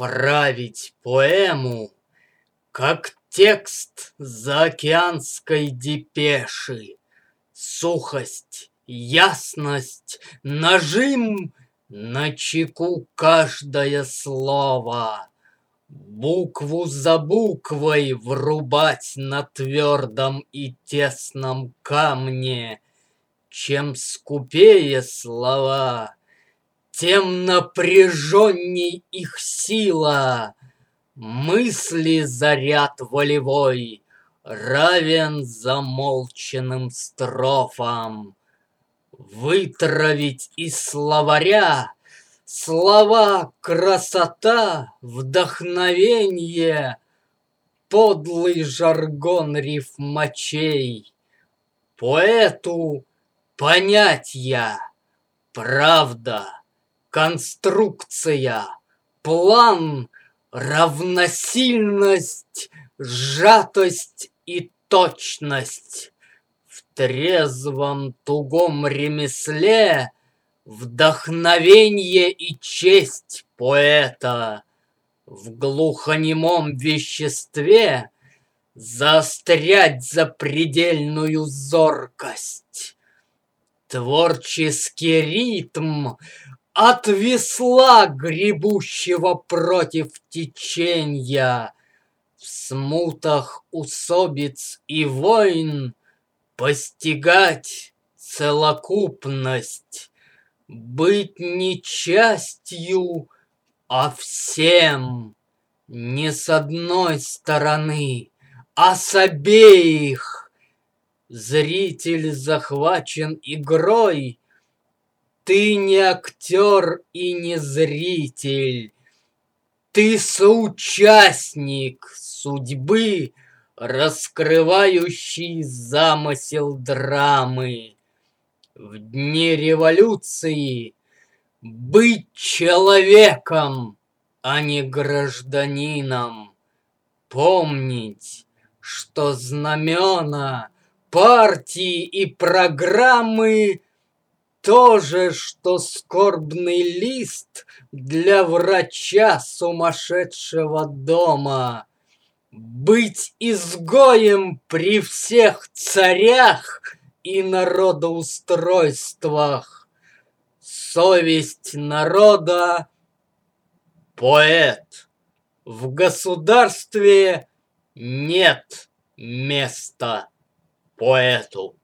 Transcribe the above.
Править поэму, как текст заокеанской депеши. Сухость, ясность, нажим, на чеку каждое слово. Букву за буквой врубать на твердом и тесном камне. Чем скупее слова, тем напряженней их сила. Мысли заряд волевой равен замолчанным строфам. Вытравить из словаря слова красота, вдохновенье, подлый жаргон рифмачей. Поэту понятья, правда, конструкция, план, равносильность, сжатость и точность. В трезвом тугом ремесле вдохновенье и честь поэта. В глухонемом веществе заострять запредельную зоркость. Творческий ритм от весла, гребущего против теченья. В смутах усобиц и войн постигать целокупность. Быть не частью, а всем. Не с одной стороны, а с обеих. Зритель захвачен игрой. Ты не актер и не зритель. Ты соучастник судьбы, раскрывающий замысел драмы. В дни революции быть человеком, а не гражданином. Помнить, что знамена, партии и программы то же, что скорбный лист для врача сумасшедшего дома. Быть изгоем при всех царях и народоустройствах. Совесть народа — поэт. В государстве нет места поэту.